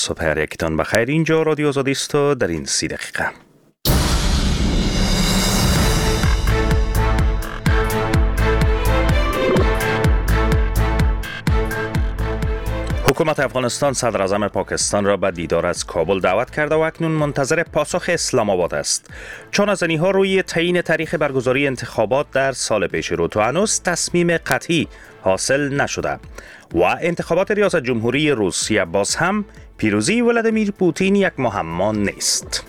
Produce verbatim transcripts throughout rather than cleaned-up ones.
صبح هر یکتان بخیر. اینجا رادیو آزادی است و در این سی دقیقه حکومت افغانستان صدر اعظم پاکستان را به دیدار از کابل دعوت کرده و اکنون منتظر پاسخ اسلام آباد است، چون نازنی ها روی تعیین تاریخ برگزاری انتخابات در سال پیش رو تا هنوز تصمیم قطعی حاصل نشده و انتخابات ریاست جمهوری روسیه باز هم پیروزی ولادیمیر پوتین یک معما نیست.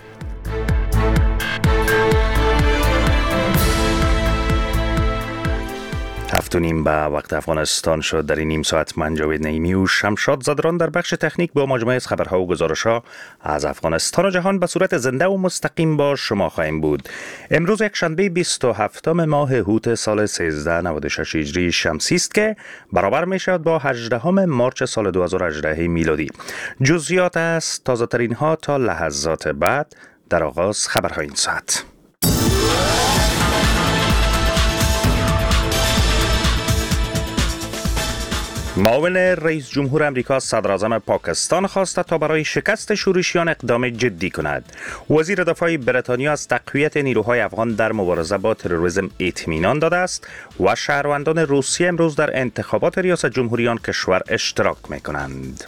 هفت و نیم به وقت افغانستان شد. در این نیم ساعت من جاوید نعیمی و شمشاد زادران در بخش تکنیک با مجموعه از خبرها و گزارش‌ها از افغانستان و جهان به صورت زنده و مستقیم با شما خواهیم بود. امروز یک شنبه بیست و هفتم ماه هوت سال سیزده نود و شش هجری شمسی است که برابر می شود با هجدهم مارچ سال دو هزار و هجده میلادی. جزئیات از تازه ترین ها تا لحظات بعد در آغاز خبرهای این ساعت. معاون رئیس جمهور امریکا صدر اعظم پاکستان خواسته تا برای شکست شورشیان اقدام جدی کند. وزیر دفاع بریتانیا از تقویت نیروهای افغان در مبارزه با تروریسم اطمینان داده است و شهروندان روسیه امروز در انتخابات ریاست جمهوری آن کشور اشتراک می‌کنند.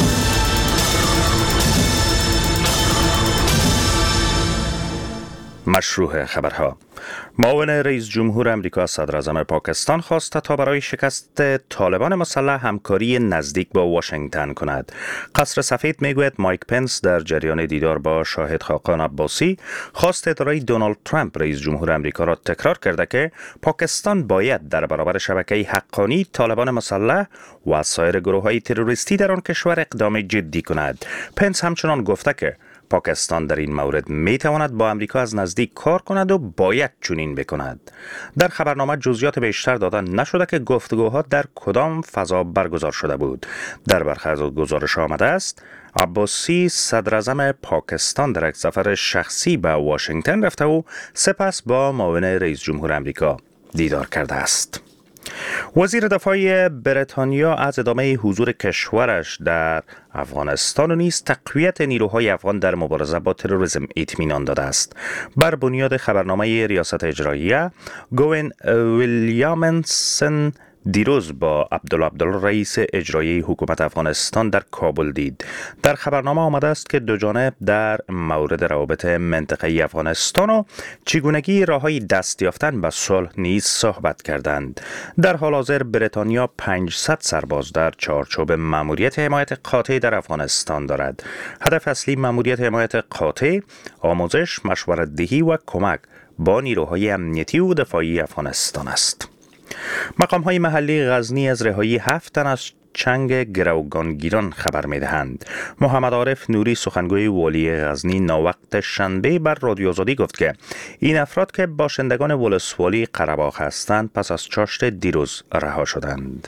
مشروع خبرها. معاون رئیس جمهور امریکا صدر اعظم پاکستان خواسته تا برای شکست طالبان مسلح همکاری نزدیک با واشنگتن کند. قصر سفید میگوید مایک پنس در جریان دیدار با شاهد خاقان عباسی خواست اداره دونالد ترامپ رئیس جمهور امریکا را تکرار کرده که پاکستان باید در برابر شبکه حقانی طالبان مسلح و سایر گروه‌های تروریستی در آن کشور اقدام جدی کند. پنس همچنان گفته که پاکستان در این مورد می تواند با امریکا از نزدیک کار کند و باید چنین بکند. در خبرنامه جزئیات بیشتر داده نشده که گفتگوها در کدام فضا برگزار شده بود. در برخی از گزارش آمده است عباسی صدر اعظم پاکستان در یک سفر شخصی به واشنگتن رفته و سپس با معاون رئیس جمهور امریکا دیدار کرده است. وزیر دفاع بریتانیا از ادامه حضور کشورش در افغانستان و نیز تقویت نیروهای افغان در مبارزه با تروریسم اطمینان داده است. بر بنیاد خبرنامه ریاست اجراییه، گوین ویلیامسن دیروز با عبدالله عبدالله رئیس اجرایی حکومت افغانستان در کابل دید. در خبرنامه آمده است که دو جانب در مورد روابط منطقه‌ای افغانستان و چگونگی راه‌های دست یافتن به صلح نیز صحبت کردند. در حال حاضر بریتانیا پانصد سرباز در چارچوب مأموریت حمایت قاطع در افغانستان دارد. هدف اصلی مأموریت حمایت قاطع آموزش، مشورت‌دهی و کمک با نیروهای امنیتی و دفاعی افغانستان است. مقام‌های محلی غزنی از رهایی هفت تن از چنگ گروگانگیران خبر می‌دهند. محمد عارف نوری سخنگوی والی غزنی ناوقت شنبه بر رادیو آزادی گفت که این افراد که باشندگان ولسوالی قره‌باغ هستند پس از چاشت دیروز رها شدند.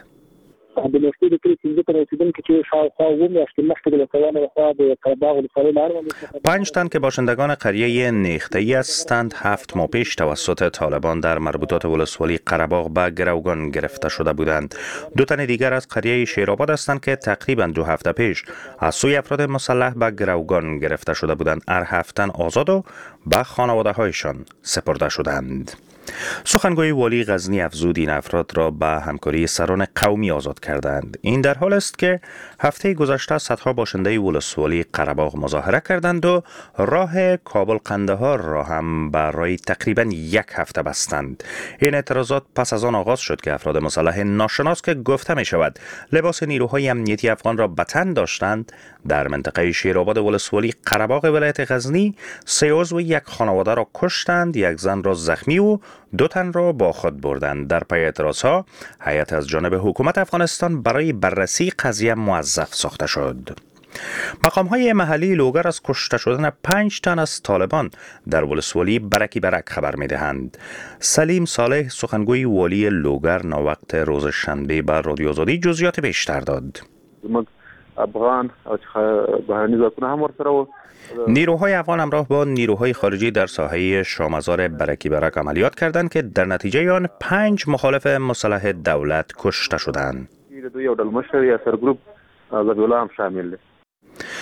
پنج تن که باشندگان قریه نیخته‌ای هستند هفت ماه پیش توسط طالبان در مربوطات ولسوالی قره‌باغ به گروگان گرفته شده بودند. دو تن دیگر از قریه شیرآباد هستند که تقریباً دو هفته پیش از سوی افراد مسلح به گروگان گرفته شده بودند. هر هفت تن آزاد و به خانواده‌هایشان سپرده شدند. سخنگوی والی غزنی افزود این افراد را به همکاری سران قومی آزاد کردند. این در حال است که هفته گذشته صدها باشنده ولسوالی قره‌باغ مظاهره کردند و راه کابل قندهار را هم برای تقریبا یک هفته بستند. این اعتراضات پس از آن آغاز شد که افراد مسلح ناشناس که گفته می شود لباس نیروهای امنیتی افغان را به تن داشتند در منطقه شیرآباد ولسوالی قره‌باغ ولایت غزنی سه عضو یک خانواده را کشتند، یک زن را زخمی و دو تن را با خود بردند. در پی اعتراضها هیئت از جانب حکومت افغانستان برای بررسی قضیه موظف ساخته شد. مقام‌های محلی لوگر از کشته شدن پنج تن از طالبان در ولسوالی برکی برک خبر می‌دهند. سلیم صالح سخنگوی والی لوگر ناوقت روز شنبه بر رادیو آزادی جزئیات بیشتر داد. افغان او بهرنی ځواکونه هم ورسره و نیروهای افغان همراه با نیروهای خارجی در ساحه شامزار برکی برک عملیات کردند که در نتیجه آن پنج مخالف مسلح دولت کشته شدند. دوی یو ډول مشر یا سرګروپ ذبیح الله هم شامل دی.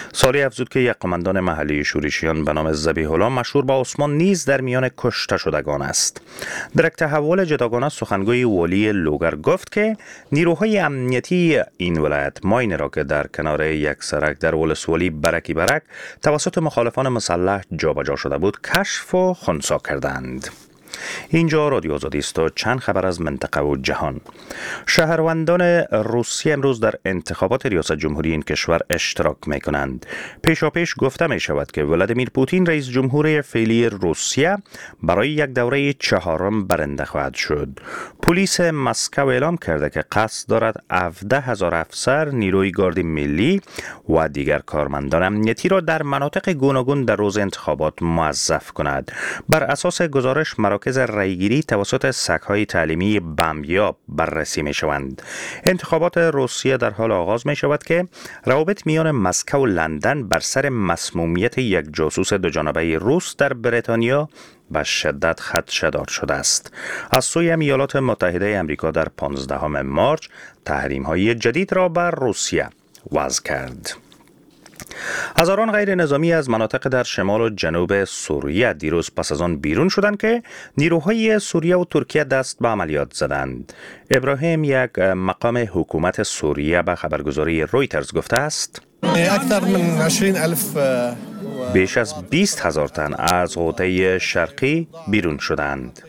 سالی افزود که یک قماندان محلی شورشیان به نام ذبیح الله مشهور با عثمان نیز در میان کشته شدگان است. در یک تحول جداگانه سخنگوی والی لوگر گفت که نیروهای امنیتی این ولایت ماین را که در کنار یک سرک در ولسوالی برکی برک توسط مخالفان مسلح جابجا شده بود کشف و خنثی کردند. اینجا رادیو آزادی است و چند خبر از منطقه و جهان. شهروندان روسیه امروز در انتخابات ریاست جمهوری این کشور اشتراک می کنند. پیشاپیش گفته می شود که ولادیمیر پوتین رئیس جمهور فعلی روسیه برای یک دوره چهارم برنده خواهد شد. پلیس مسکو اعلام کرده که قصد دارد هفده هزار افسر، نیروی گارد ملی و دیگر کارمندان امنیتی را در مناطق گوناگون در روز انتخابات موظف کند. بر اساس گزارش مراکز رایگیری توسط سگ‌های تعلیمی بمبیاب بررسی می شوند. انتخابات روسیه در حال آغاز می شود که روابط میان مسکو و لندن بر سر مسمومیت یک جاسوس دوجانبه روس در بریتانیا به شدت خدشه‌دار شده است. از سوی ایالات متحده آمریکا در پانزدهم مارس تحریم‌های جدید را بر روسیه وضع کرد. هزاران غیر نظامی از مناطق در شمال و جنوب سوریه دیروز پس از آن بیرون شدند که نیروهای سوریه و ترکیه دست به عملیات زدند. ابراهیم، یک مقام حکومت سوریه، به خبرگزاری رویترز گفته است بیش از بیست هزار تن از غوطه شرقی بیرون شدند.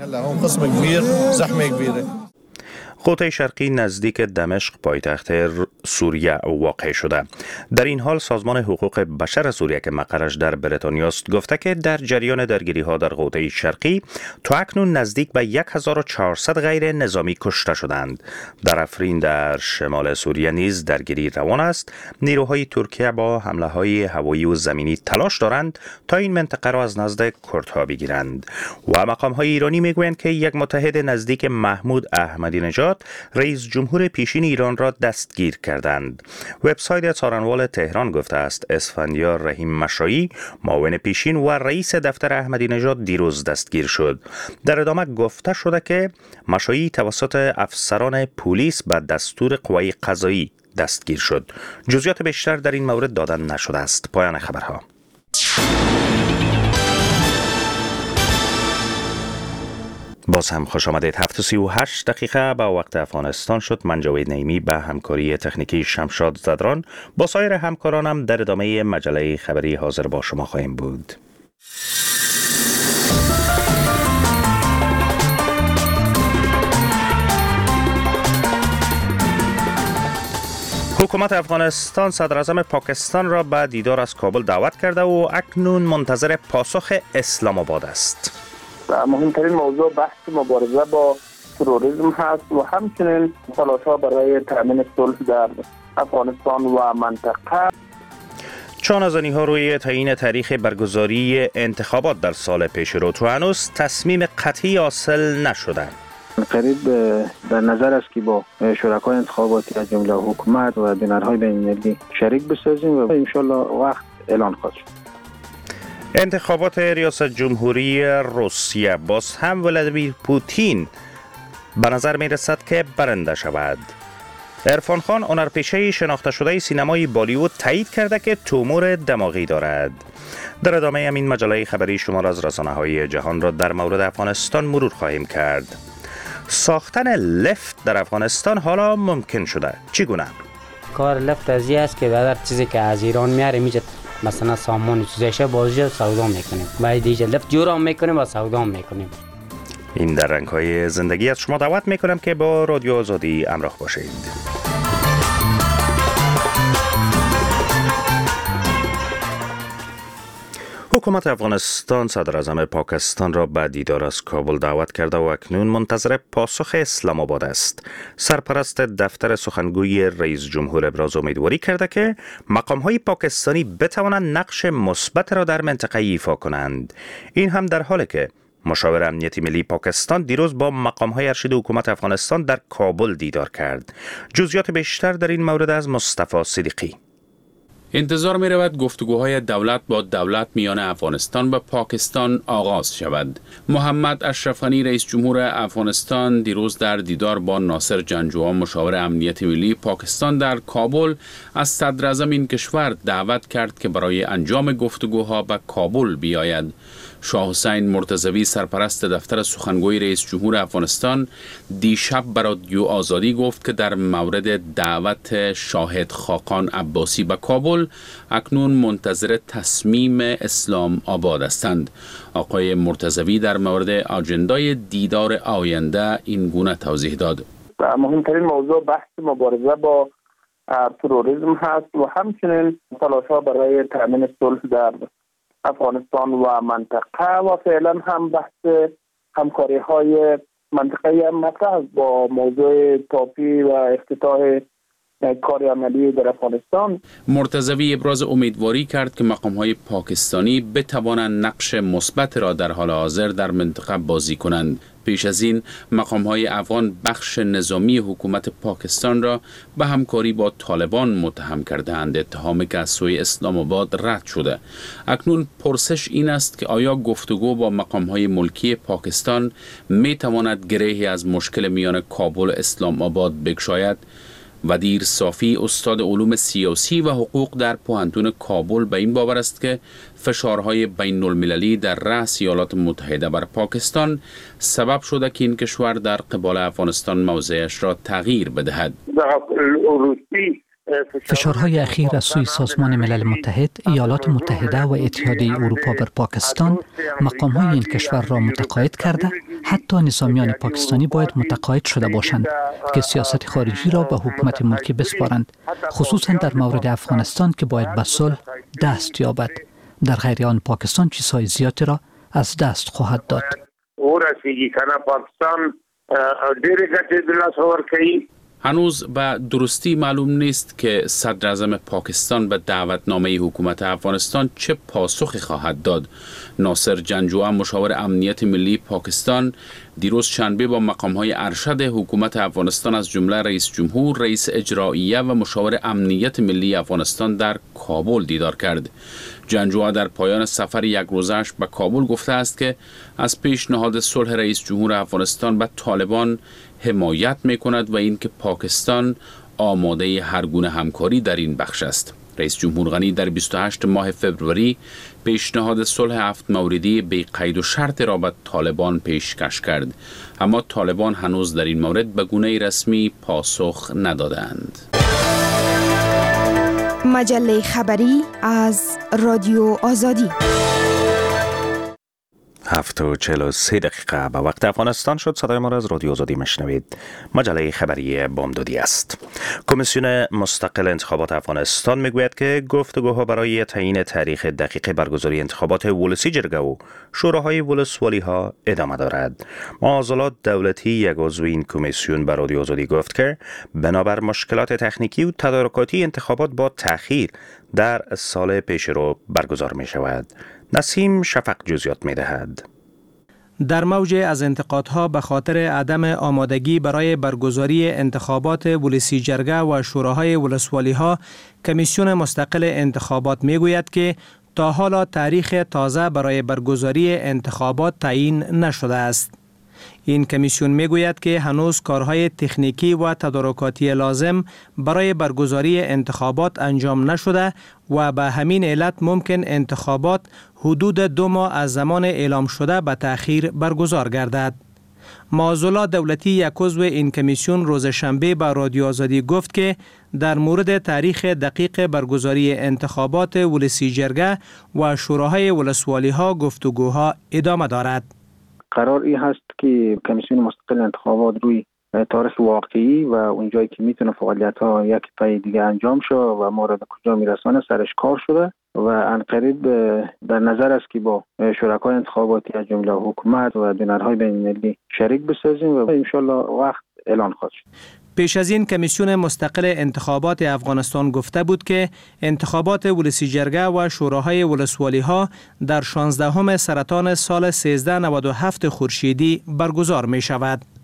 غوطه شرقی نزدیک دمشق پایتخت سوریه واقع شده. در این حال سازمان حقوق بشر سوریه که مقرش در بریتانیا است گفته که در جریان درگیری ها در غوطه شرقی تا اکنون نزدیک به هزار و چهارصد غیر نظامی کشته شدند. در افرین در شمال سوریه نیز درگیری روان است. نیروهای ترکیه با حمله های هوایی و زمینی تلاش دارند تا این منطقه را از نزد کردها بگیرند. و مقام های ایرانی میگویند که یک متحد نزدیک محمود احمدی نژاد رئیس جمهور پیشین ایران را دستگیر کردند. وبسایت څارنوال تهران گفته است اسفندیار رحیم مشایی معاون پیشین و رئیس دفتر احمدی نژاد دیروز دستگیر شد. در ادامه گفته شده که مشایی توسط افسران پلیس به دستور قوای قضایی دستگیر شد. جزئیات بیشتر در این مورد داده نشده است. پایان خبرها. باز هم خوش آمدید. هفت و سی و هشت دقیقه به وقت افغانستان شد. من جاوید نعیمی به همکاری تکنیکی شمشاد زدران با سایر همکارانم در ادامه مجله خبری حاضر با شما خواهیم بود. حکومت افغانستان صدر اعظم پاکستان را به دیدار از کابل دعوت کرده و اکنون منتظر پاسخ اسلام آباد است. و مهمترین موضوع بحث مبارزه با تروریسم هست و همچنین تلاش‌ها برای تامین صلح در افغانستان و منطقه. چانه‌زنی ها روی تعیین تاریخ برگزاری انتخابات در سال پیش رو تو هنوز تصمیم قطعی حاصل نشده. قریب در نظر است که با شرکای انتخاباتی از جمله حکومت و بینرهای بین‌المللی شریک بسازیم و انشالله وقت اعلان خواهد شد. انتخابات ریاست جمهوری روسیه باز هم ولادیمیر پوتین به نظر می رسد که برنده شود. عرفان خان، هنرپیشه شناخته شده سینمای بالیوود، تایید کرده که تومور دماغی دارد. در ادامه همین مجله خبری شمار از رسانه‌های جهان را در مورد افغانستان مرور خواهیم کرد. ساختن لفت در افغانستان حالا ممکن شده. چگونه؟ کار لفت از این است که بعد چیزی که از ایران میاره میشه مثلا سامان چیزایشه بازی سودا میکنیم. بعد دیگه لفت جورا میکنیم و سودا میکنیم. این در رنگ‌های زندگی از شما دعوت میکنم که با رادیو آزادی همراه باشید. حکومت افغانستان صدر اعظم پاکستان را به دیدار از کابل دعوت کرده و اکنون منتظر پاسخ اسلام آباد است. سرپرست دفتر سخنگوی رئیس جمهور ابراز امیدواری کرده که مقام‌های پاکستانی بتوانند نقش مثبت را در منطقه ایفا کنند. این هم در حالی که مشاور امنیتی ملی پاکستان دیروز با مقام‌های ارشد حکومت افغانستان در کابل دیدار کرد. جزئیات بیشتر در این مورد از مصطفی صدیقی. انتظار می رود گفتگوهای دولت با دولت میان افغانستان و پاکستان آغاز شود. محمد اشرف غنی رئیس جمهور افغانستان دیروز در دیدار با ناصر جنجوعی مشاور امنیت ملی پاکستان در کابل از صدر اعظم این کشور دعوت کرد که برای انجام گفتگوها به کابل بیاید. شاه حسین مرتضوی سرپرست دفتر سخنگوی رئیس جمهور افغانستان دیشب بر رادیو آزادی گفت که در مورد دعوت شاهد خاقان عباسی به کابل اکنون منتظر تصمیم اسلام آباد هستند. آقای مرتضوی در مورد آجندای دیدار آینده این گونه توضیح داد. مهمترین موضوع بحث مبارزه با تروریسم هست و همچنین تلاش‌ها برای تأمین صلح در افغانستان و منطقه و فعلا هم بحث همکاری های منطقه‌ای هم مطرح با موضوع تاپی و افتتاح کار عملی در افغانستان. مرتضوی ابراز امیدواری کرد که مقام‌های پاکستانی بتوانند نقش مثبت را در حال حاضر در منطقه بازی کنند. پیش از این مقام‌های افغان بخش نظامی حکومت پاکستان را به همکاری با طالبان متهم کرده‌اند، اتهامی که از سوی اسلام آباد رد شده. اکنون پرسش این است که آیا گفتگو با مقام‌های ملکی پاکستان می‌تواند گرهی از مشکل میان کابل و اسلام آباد بگشاید؟ ودیر صافی استاد علوم سیاسی و حقوق در پوهنتون کابل به این باور است که فشارهای بین المللی در رأس ایالات متحده بر پاکستان سبب شده که این کشور در قبال افغانستان موضعش را تغییر بدهد. فشارهای اخیر از سوی سازمان ملل متحد، ایالات متحده و اتحادیه اروپا بر پاکستان مقام‌های این کشور را متقاعد کرده، حتی نظامیان پاکستانی باید متقاعد شده باشند که سیاست خارجی را به حکومت ملکی بسپارند، خصوصا در مورد افغانستان که باید به صلح دست یابد. در غیر آن پاکستان چیزهای زیادی را از دست خواهد داد. هنوز به درستی معلوم نیست که صدر اعظم پاکستان به دعوتنامه حکومت افغانستان چه پاسخی خواهد داد. ناصر جنجوعی مشاور امنیت ملی پاکستان دیروز شنبه با مقام‌های ارشد حکومت افغانستان از جمله رئیس جمهور، رئیس اجراییه و مشاور امنیت ملی افغانستان در کابل دیدار کرد. جنجوعی در پایان سفر یک روزش به کابل گفته است که از پیشنهاد صلح رئیس جمهور افغانستان به طالبان حمایت می‌کند و اینکه پاکستان آماده هر گونه همکاری در این بخش است. رئیس جمهور غنی در بیست و هشتم ماه فوریه پیشنهاد صلح هفت موردی بی قید و شرط را به طالبان پیشکش کرد، اما طالبان هنوز در این مورد به گونه رسمی پاسخ ندادند. مجله خبری از رادیو آزادی. هفت و چهل و سه دقیقه به وقت افغانستان شد. صدای ما را از رادیو آزادی مشنوید. مجله خبری بامدادی است. کمیسیون مستقل انتخابات افغانستان میگوید که گفتگوها برای تعیین تاریخ دقیق برگزاری انتخابات ولسی جرگه و شوراهای ولسوالی ها ادامه دارد. معضلات دولتی یک عضو این کمیسیون به رادیو آزادی گفت که بنابر مشکلات تکنیکی و تدارکاتی انتخابات با تأخیر در سال پیش رو برگزار می شود. نسیم شفق جزئیات می دهد. در موج از انتقادها به خاطر عدم آمادگی برای برگزاری انتخابات ولسی جرگه و شوراهای ولسوالی ها، کمیسیون مستقل انتخابات می گوید که تا حالا تاریخ تازه برای برگزاری انتخابات تعیین نشده است. این کمیسیون می گوید که هنوز کارهای تکنیکی و تدارکاتی لازم برای برگزاری انتخابات انجام نشده و به همین علت ممکن انتخابات حدود دو ماه از زمان اعلام شده به تأخیر برگزار گردد. معضلات دولتی یک عضو این کمیسیون روز شنبه به رادیو آزادی گفت که در مورد تاریخ دقیق برگزاری انتخابات ولسی جرگه و شوراهای ولسوالی ها گفتگوها ادامه دارد. قرار این هست که کمیسیون مستقل انتخابات روی تاریخ واقعی و اونجایی که میتونه فعالیت ها یک پای دیگه انجام شه و ما را به کجا میرسانه سرش کار شده و عنقریب در نظر است که با شرکای انتخاباتی از جمله حکومت و دونرهای بین المللی شریک بسازیم و انشالله وقت اعلان خواهد شد. پیش از این کمیسیون مستقل انتخابات افغانستان گفته بود که انتخابات ولسی جرگه و شوراهای ولسوالی ها در شانزدهم سرطان سال سیزده نود و هفت خورشیدی برگزار می شود.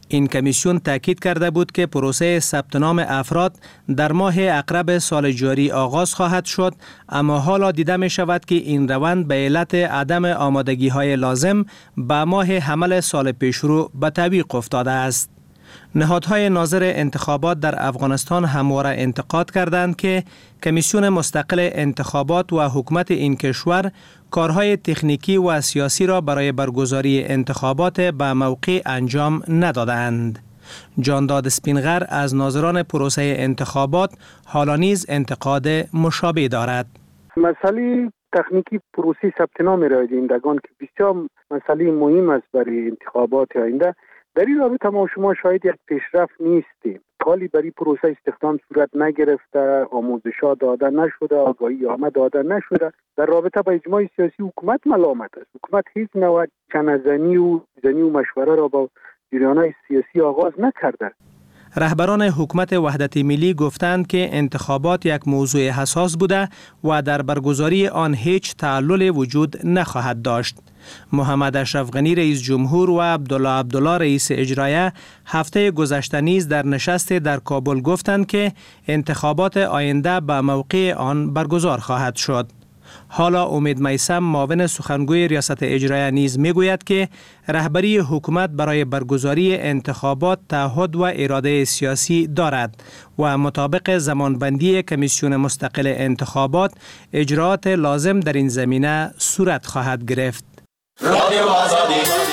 این کمیسیون تاکید کرده بود که پروسه ثبت نام افراد در ماه اقرب سال جاری آغاز خواهد شد، اما حالا دیده می شود که این روند به علت عدم آمادگی های لازم به ماه حمل سال پیشرو به تعویق افتاده است. نهادهای ناظر انتخابات در افغانستان همواره انتقاد کردند که کمیسیون مستقل انتخابات و حکومت این کشور کارهای تکنیکی و سیاسی را برای برگزاری انتخابات به موقع انجام ندادند. جانداد اسپینغر از ناظران پروسه انتخابات حالا نیز انتقاد مشابه دارد. مسئله تکنیکی پروسه ثبت نام رایدهندگان که بسیار مسئله مهم است برای انتخابات آینده، در این رابطه ما شما شاید یک پیشرفت نیستیم. حالی برای پروسه استخدام صورت نگرفته، آموزش‌ها داده نشده، آگاهی عامه داده نشده. در رابطه با اجماع سیاسی حکومت ملامت است. حکومت هیچ نوع چنه‌زنی و زنی و مشوره را با جریان‌های سیاسی آغاز نکرده. رهبران حکومت وحدت ملی گفتند که انتخابات یک موضوع حساس بوده و در برگزاری آن هیچ تعلل وجود نخواهد داشت. محمد اشرف غنی رئیس جمهور و عبدالله عبدالله رئیس اجرایه هفته گذشته نیز در نشست در کابل گفتند که انتخابات آینده به موقع آن برگزار خواهد شد. حالا امید میثم معاون سخنگوی ریاست اجرایه نیز میگوید که رهبری حکومت برای برگزاری انتخابات تعهد و اراده سیاسی دارد و مطابق زمانبندی کمیسیون مستقل انتخابات اجراات لازم در این زمینه صورت خواهد گرفت. رادیو آزادی.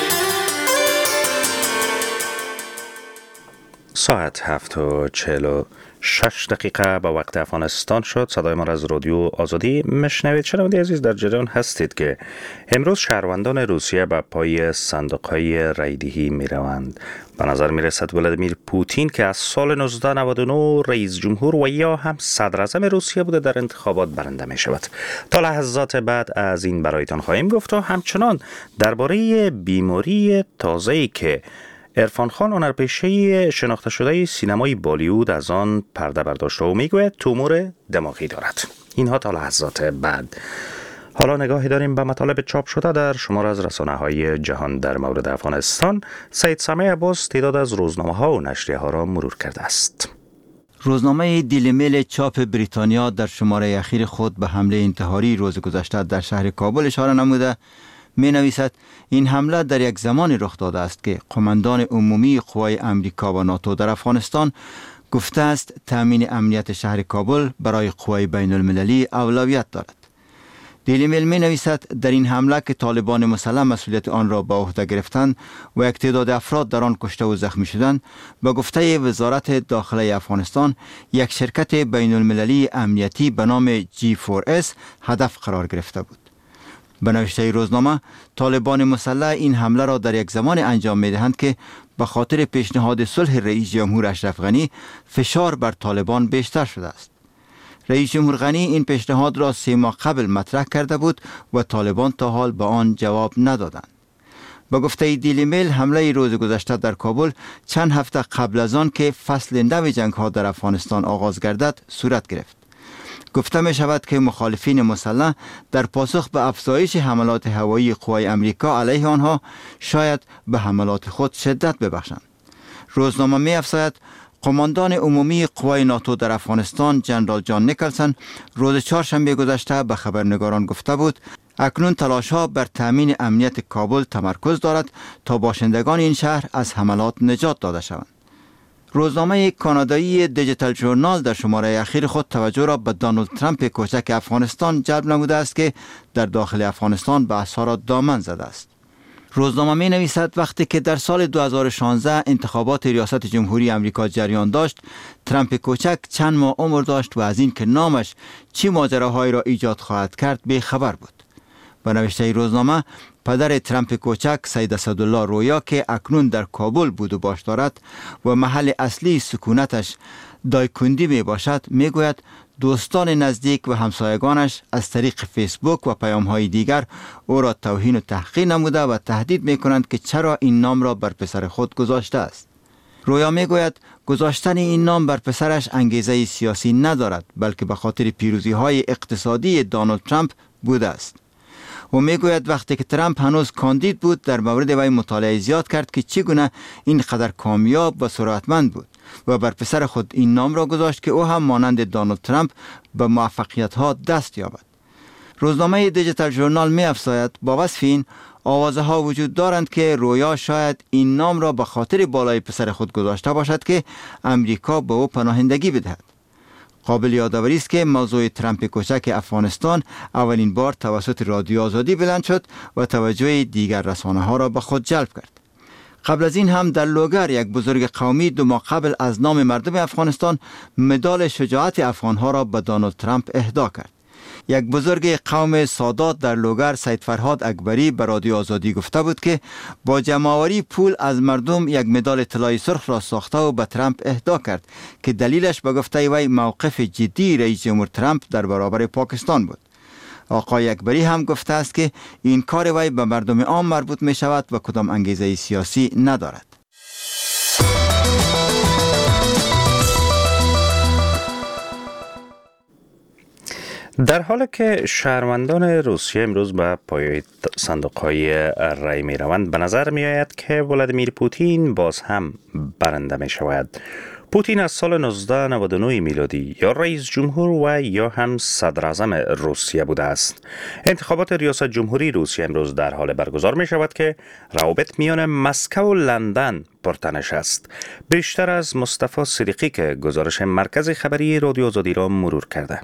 ساعت هفت و چهل و شش دقیقه به وقت افغانستان شد. صدای ما از رادیو آزادی مشنوید. شنونده عزیز، در جریان هستید که امروز شهروندان روسیه به پای صندوق‌های رایدهی می روند. به نظر می رسد ولادیمیر پوتین که از سال نوزده نود و نه رئیس جمهور و یا هم صدر اعظم روسیه بوده در انتخابات برنده می شود. تا لحظات بعد از این برایتان خواهیم گفت و همچنان درباره بیماری تازه‌ای که عرفان خان، هنرپیشه شناخته شده سینمای بالیوود، از آن پرده برداشته و میگوید تومور دماغی دارد. اینها تا لحظات بعد. حالا نگاهی داریم به مطالب چاپ شده در شمار از رسانه‌های جهان در مورد افغانستان. سید سامع عباس تعداد از روزنامه‌ها و نشریه ها را مرور کرده است. روزنامه دیلی میل چاپ بریتانیا در شماره اخیر خود به حمله انتحاری روز گذشته در شهر کابل اشاره نموده می نویسد این حمله در یک زمان رخ داده است که قماندان عمومی قوای امریکا و ناتو در افغانستان گفته است تامین امنیت شهر کابل برای قوای بین المللی اولویت دارد. دیلی میل می نویسد در این حمله که طالبان مسلح مسئولیت آن را به عهده گرفتند و یک تعداد افراد در آن کشته و زخمی شدند، به گفته وزارت داخله افغانستان یک شرکت بین المللی امنیتی به نام جی فور اس هدف قرار گرفته بود. به نوشته روزنامه، طالبان مسلح این حمله را در یک زمان انجام می دهند که به خاطر پیشنهاد صلح رئیس جمهور اشرف غنی فشار بر طالبان بیشتر شده است. رئیس جمهور غنی این پیشنهاد را سه ماه قبل مطرح کرده بود و طالبان تا حال به آن جواب ندادند. به گفته دیلی میل، حمله روز گذشته در کابل چند هفته قبل از آن که فصل نو جنگ ها در افغانستان آغاز گردد صورت گرفت. گفته می شود که مخالفین مسلح در پاسخ به افزایش حملات هوایی قوای امریکا علیه آنها شاید به حملات خود شدت ببخشند. روزنامه می افزاید قماندان عمومی قوای ناتو در افغانستان جنرال جان نیکلسن روز چهارشنبه گذشته به خبرنگاران گفته بود اکنون تلاش ها بر تامین امنیت کابل تمرکز دارد تا باشندگان این شهر از حملات نجات داده شوند. روزنامه کانادایی دیجیتال ژورنال در شماره اخیر خود توجه را به دونالد ترامپ کوچک افغانستان جلب نموده است که در داخل افغانستان بحث‌ها را دامن زده است. روزنامه می نویسد وقتی که در سال دو هزار و شانزده انتخابات ریاست جمهوری امریکا جریان داشت، ترامپ کوچک چند ماه عمر داشت و از این که نامش چه ماجراهایی را ایجاد خواهد کرد بی خبر بود. به نوشته روزنامه، پدر ترامپ کوچک سید اسدالله رویا که اکنون در کابل بود و باش دارد و محل اصلی سکونتش دایکندی می باشد، می گوید دوستان نزدیک و همسایگانش از طریق فیسبوک و پیام‌های دیگر او را توهین و تحقیر نموده و تهدید می کنند که چرا این نام را بر پسر خود گذاشته است. رویا می گوید گذاشتن این نام بر پسرش انگیزه سیاسی ندارد، بلکه به خاطر پیروزی‌های اقتصادی دونالد ترامپ بوده است. و میگوید وقتی که ترامپ هنوز کاندید بود در مورد وی مطالعه زیاد کرد که چگونه اینقدر کامیاب و سرعتمند بود و بر پسر خود این نام را گذاشت که او هم مانند دونالد ترامپ به موفقیت ها دست یابد. روزنامه دیجیتال ژورنال می افزاید با وصف این آوازه ها وجود دارند که رویا شاید این نام را به خاطر بالای پسر خود گذاشته باشد که امریکا به او پناهندگی بدهد. قابل یادآوری است که موضوع ترامپ کوچک افغانستان اولین بار توسط رادیو آزادی بلند شد و توجه دیگر رسانه ها را به خود جلب کرد. قبل از این هم در لوگر یک بزرگ قومی دو ماه قبل از نام مردم افغانستان مدال شجاعت افغان ها را به دونالد ترامپ اهدا کرد. یک بزرگ قوم سادات در لوگر سید فرهاد اکبری به رادیو آزادی گفته بود که با جمع‌آوری پول از مردم یک مدال طلایی سرخ را ساخته و به ترامپ اهدا کرد که دلیلش به گفته وی موقف جدی رئیس جمهور ترامپ در برابر پاکستان بود. آقای اکبری هم گفته است که این کار وی به مردم عام مربوط می شود و کدام انگیزه سیاسی ندارد. در حالی که شهروندان روسیه امروز به پایه صندوق‌های رای می روند، به نظر می آید که ولادیمیر پوتین باز هم برنده می شود. پوتین از سال نوزده نود و نه میلادی یا رئیس جمهور و یا هم صدر اعظم روسیه بوده است. انتخابات ریاست جمهوری روسیه امروز در حال برگزار می شود که روابط میان مسکو و لندن پرتنش است. بیشتر از مصطفی صدیقی که گزارش مرکز خبری رادیو آزادی را مرور کرده.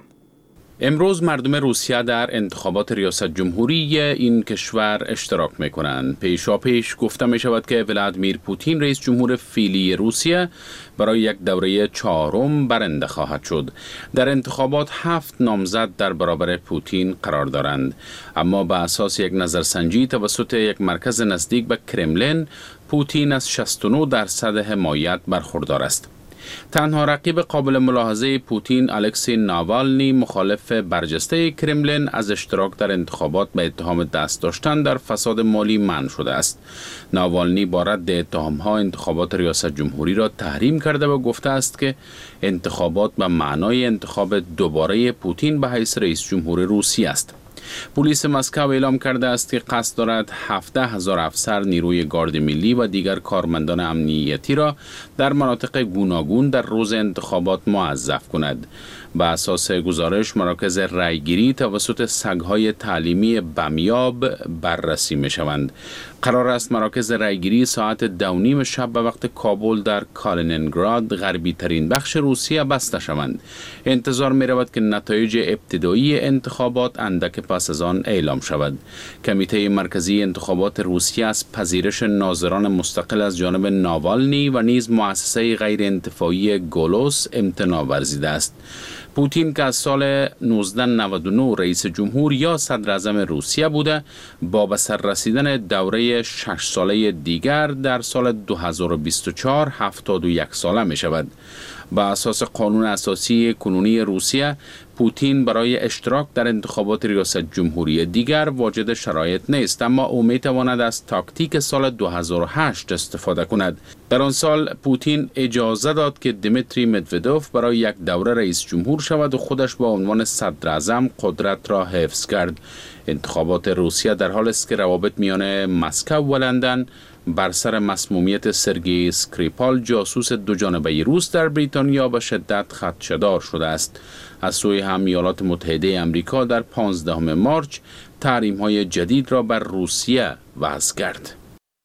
امروز مردم روسیه در انتخابات ریاست جمهوری این کشور اشتراک می کنند. پیشا پیش گفته می شود که ولادیمیر پوتین رئیس جمهور فعلی روسیه برای یک دوره چهارم برنده خواهد شد. در انتخابات هفت نامزد در برابر پوتین قرار دارند، اما به اساس یک نظرسنجی توسط یک مرکز نزدیک به کرملین، پوتین از شصت و نه درصد حمایت برخوردار است. تنها رقیب قابل ملاحظه پوتین الکسی ناوالنی مخالف برجسته کرملین از اشتراک در انتخابات به اتهام دست داشتن در فساد مالی منع شده است. ناوالنی با رد اتهام‌ها انتخابات ریاست جمهوری را تحریم کرده و گفته است که انتخابات به معنای انتخاب دوباره پوتین به حیث رئیس جمهور روسیه است. پلیس مسکو اعلام کرده است که قصد دارد هفده هزار افسر نیروی گارد ملی و دیگر کارمندان امنیتی را در مناطق گوناگون در روز انتخابات موظف کند. به اساس گزارش مراکز رایگیری توسط سگ‌های تعلیمی بمیاب بررسی می شوند. قرار است مراکز رایگیری ساعت دو نیم شب به وقت کابل در کالینینگراد غربی ترین بخش روسیه بسته شوند. انتظار می رود که نتایج ابتدایی انتخابات اندک پس از آن اعلام شود. کمیته مرکزی انتخابات روسیه از پذیرش ناظران مستقل از جانب ناوالنی و نیز مؤسسه غیر انتفاعی گولوس امتناع ورزیده است. پوتین که از سال نوزده نود و نه رئیس جمهور یا صدر اعظم روسیه بوده، با به سر رسیدن دوره شش ساله دیگر در سال دو هزار و بیست و چهار هفتاد و یک ساله می شود. با اساس قانون اساسی کنونی روسیه، پوتین برای اشتراک در انتخابات ریاست جمهوری دیگر واجد شرایط نیست، اما او می تواند از تاکتیک سال دو هزار و هشت استفاده کند. در آن سال پوتین اجازه داد که دیمیتری مدودوف برای یک دوره رئیس جمهور شود و خودش با عنوان صدر اعظم قدرت را حفظ کرد. انتخابات روسیه در حال است که روابط میان مسکو و لندن بر سر مسمومیت سرگئی اسکریپال جاسوس دو جانبه روس در بریتانیا به شدت خدشه‌دار شده است. از سوی هم ایالات متحده آمریکا در پانزدهم مارچ تحریم‌های جدید را بر روسیه وضع کرد.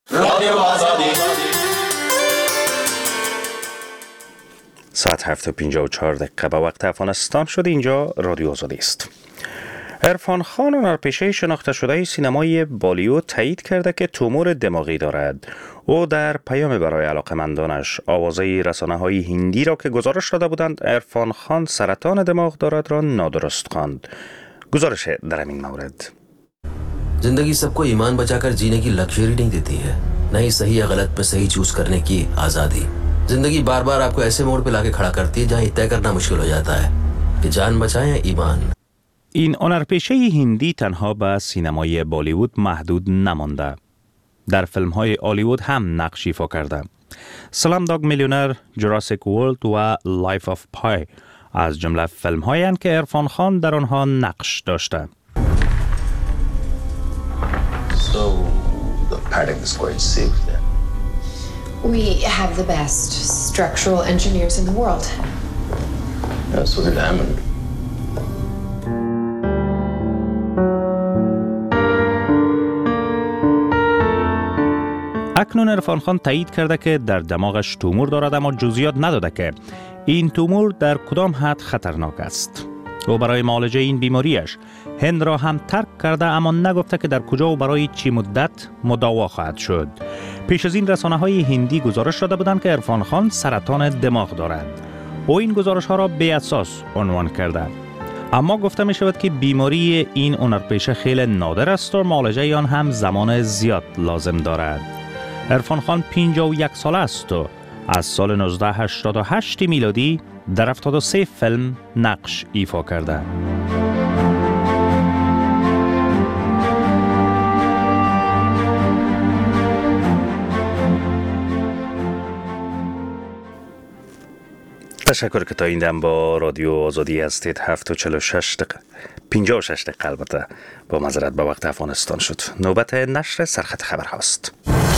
ساعت هفت و پنجاه و چهار دقیقه به وقت افغانستان شد. اینجا رادیو آزادی است. عرفان خان، هنرپیشه شناخته شده سینمای بالیوود، تایید کرده که تومور دماغی دارد. او در پیام برای علاقمندانش آوازه رسانه‌های هندی را که گزارش داده بودند عرفان خان سرطان دماغ دارد را نادرست خواند. گزارش در این مورد: जिंदगी सबको ईमान बचाकर जीने की लग्जरी नहीं देती है, न ही सही या गलत में सही चूज करने की आजादी। जिंदगी बार बार आपको ऐसे मोड़ पे लाके खड़ा करती है जहां तय करना मुश्किल हो जाता है कि जान बचाएं या ईमान। این هنرپیشه هندی تنها به سینمای بالیوود محدود نمانده. در فیلم‌های هالیوود هم نقش ایفا کرده. سلام داگ میلیونر، جوراسیک ورلد و لایف آف پای از جمله فیلم‌هایی اند که عرفان خان در آنها نقش داشته. So the padding is quite safe then. We have the best structural engineers in the world. Yeah, so did Hammond. اکنون عرفان خان تایید کرده که در دماغش تومور دارد، اما جزئیات نداده که این تومور در کدام حد خطرناک است. او برای معالجه این بیماریش هند را هم ترک کرده، اما نگفته که در کجا و برای چی مدت مداوا خواهد شد. پیش از این رسانه‌های هندی گزارش داده بودند که عرفان خان سرطان دماغ دارد. او این گزارش ها را بی اساس عنوان کرده. اما گفته می شود که بیماری این هنرپیشه خیلی نادر است و معالجه آن هم زمان زیاد لازم دارد. عرفان خان پنجاه و یک ساله است و از سال نوزده هشتاد و هشت میلادی در هفتاد و سه فیلم نقش ایفا کرده. تشکر که تا این دم با رادیو آزادی هستید. هفت و چل و شش دقیقه پنجاه و شش دقیقه البته با معذرت به وقت افغانستان شد. نوبت نشر سرخط خبر هاست.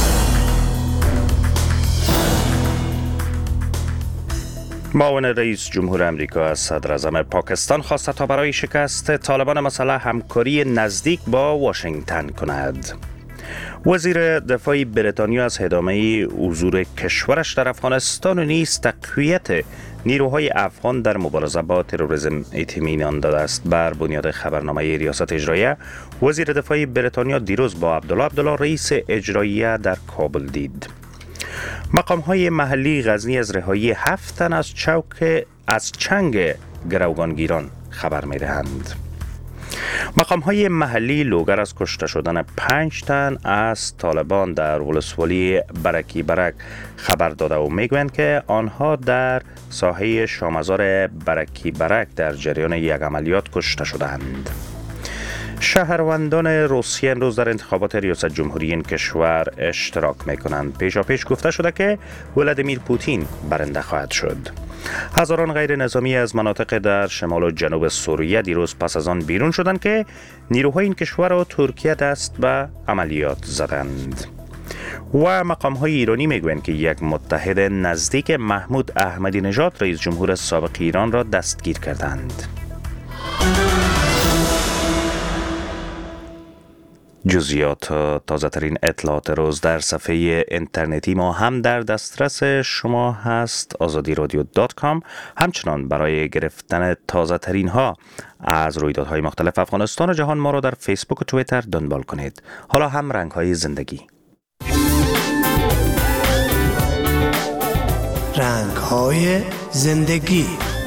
معاون رئیس جمهور امریکا از صدر اعظم پاکستان خواسته تا برای شکست طالبان مسلح همکاری نزدیک با واشنگتن کند. وزیر دفاع بریتانیا از ادامه حضور کشورش در افغانستان و نیز تقویت نیروهای افغان در مبارزه با تروریسم اطمینان داده است. بر بنیاد خبرنامه ریاست اجراییه، وزیر دفاع بریتانیا دیروز با عبدالله عبدالله رئیس اجراییه در کابل دید. مقام‌های محلی غزنی از رهایی هفت تن از چوک از چنگ گروگانگیران خبر می‌دهند. مقام‌های محلی لوگر از کشته شدن پنج تن از طالبان در ولسوالی برکی برک خبر داده و میگویند که آنها در ساحه شامزار برکی برک در جریان یک عملیات کشته شدند. شهروندان روسیه امروز در انتخابات ریاست جمهوری این کشور اشتراک میکنند. پیشا پیش گفته شده که ولادیمیر پوتین برنده خواهد شد. هزاران غیر نظامی از مناطق در شمال و جنوب سوریه دیروز پس از آن بیرون شدند که نیروهای این کشور و ترکیه دست به عملیات زدند. و مقام‌های ایرانی میگویند که یک متحد نزدیک محمود احمدی نژاد رئیس جمهور سابق ایران را دستگیر کردند. جزئیات تازه ترین اطلاعات روز در صفحه اینترنتی ما هم در دسترس شما هست، آزادی رادیو دات کام. همچنان برای گرفتن تازه ترین ها از رویدادهای مختلف افغانستان و جهان ما را در فیسبوک و توییتر دنبال کنید. حالا هم رنگ های زندگی. رنگ های زندگی.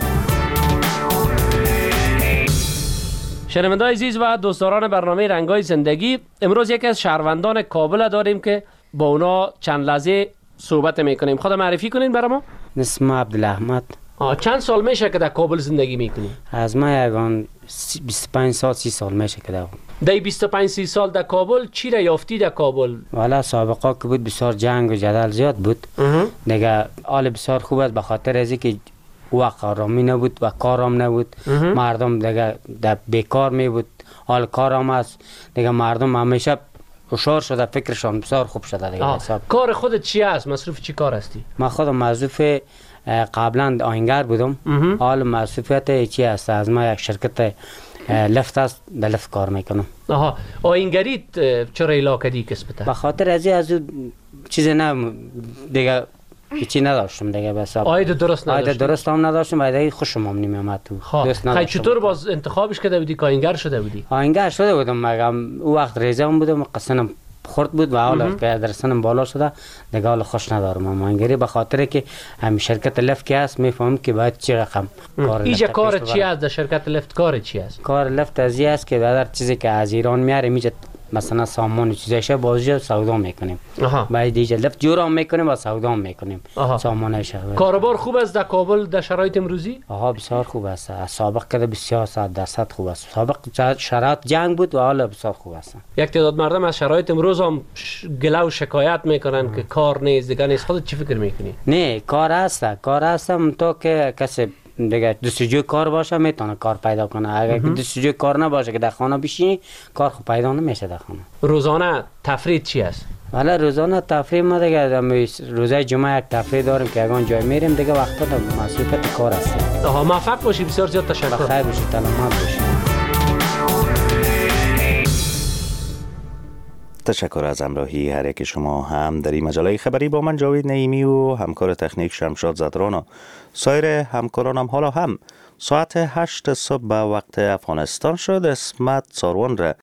شنونده‌های عزیز و دوستداران برنامه رنگ‌های زندگی، امروز یکی از شهروندان کابل داریم که با اونا چند لحظه صحبت میکنیم. خود معرفی کنین برای ما. اسمم عبدالاحمد. چند سال میشه که در کابل زندگی میکنی؟ از ما یگان بیست و پنج سال سی سال میشه که در در بیست و پنج سی سال در کابل چی را یافتی در کابل؟ والا سابقا که بود بسیار جنگ و جدل زیاد بود. دیگه حال بسیار خوب است به خاطر از اینکه وقت آرامی نبود و کارم نبود. مردم دیگه بیکار می بود، حال کارم است دیگه. مردم همیشه هوشیار شده، فکرشان بسیار خوب شده دیگه. کار خودت چی است؟ مصروف چی کار هستی؟ من خودم مصروف قبلا آهنگر بودم. حال مصروفیت چی است؟ از ما یک شرکت لفت است، در لفت کار میکنم. آها، آهنگری چرا ایلا کردی کسبته؟ به خاطر از از چیز نه دیگه، چی نداشتم دیگه. بس آید درست نداشتم. آید درست هم نداشتم و دیگه خوشم هم نمیامد تو. خب چطور باز انتخابش کرده بودی که آهنگر شده بودی؟ آهنگر شده بودم، مگم او وقت ریزه هم بودم، قسنم خورد بود و حالا که درسنم بالا شده دیگه حالا خوش ندارم. اما آهنگری به خاطر که هم شرکت لفت که است میفهمم که باید چی رقم کار. اینجا کار چی است در شرکت لفت؟ کار چی است؟ کار لفت از این است که در چیزی که از ایران میاره میجه مثلا سامان چیزایشه بازجا سودا میکنیم. بعد دیگه لفت جورا میکنیم و سودا میکنیم سامانش. کاروبار خوب است در کابل در شرایط امروزی؟ آها بسیار خوب است. از سابق که بسیار صد درصد خوب است. سابق شرایط جنگ بود و حالا بسیار خوب است. یک تعداد مردم از شرایط امروز هم گله و شکایت میکنن که کار نیست دیگه نیست. خودت چی فکر میکنی؟ نه کار هست، کار هستم تو که کسی دیگه دستجوی کار باشه میتونه کار پیدا کنه. اگر که دستجوی کار نباشه که در خانه بشینی کار خو پیدا نمیشه در خانه. روزانه تفریح چی است؟ ولی روزانه تفریح ما دیگه روزای جمعه یک تفریح داریم که یگان جای میریم دیگه وقتا در مصروفیت کار هستیم. آها موفق باشی، بسیار زیاد تشکر. بخیر باشی، سلامت باشی. تشکر از همراهی هر یک شما هم در این مجله خبری. با من جاوید نعیمی و همکار تکنیک شمشاد زدرانا. سایر همکارانم حالا هم ساعت هشت صبح به وقت افغانستان شد. اسمت ساروان را